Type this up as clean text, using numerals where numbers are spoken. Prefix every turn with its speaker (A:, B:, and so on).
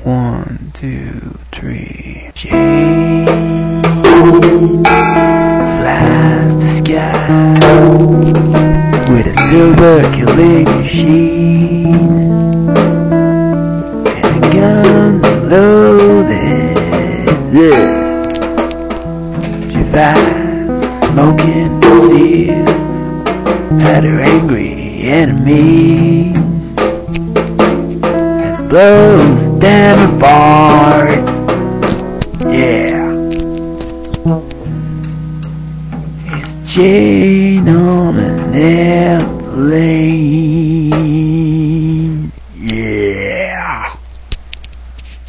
A: 1, 2, 3. Jane flies the sky with a silver killing machine and a gun loaded. She fights smoking seals at her angry enemies and blows them apart. Yeah. It's Jane on an airplane.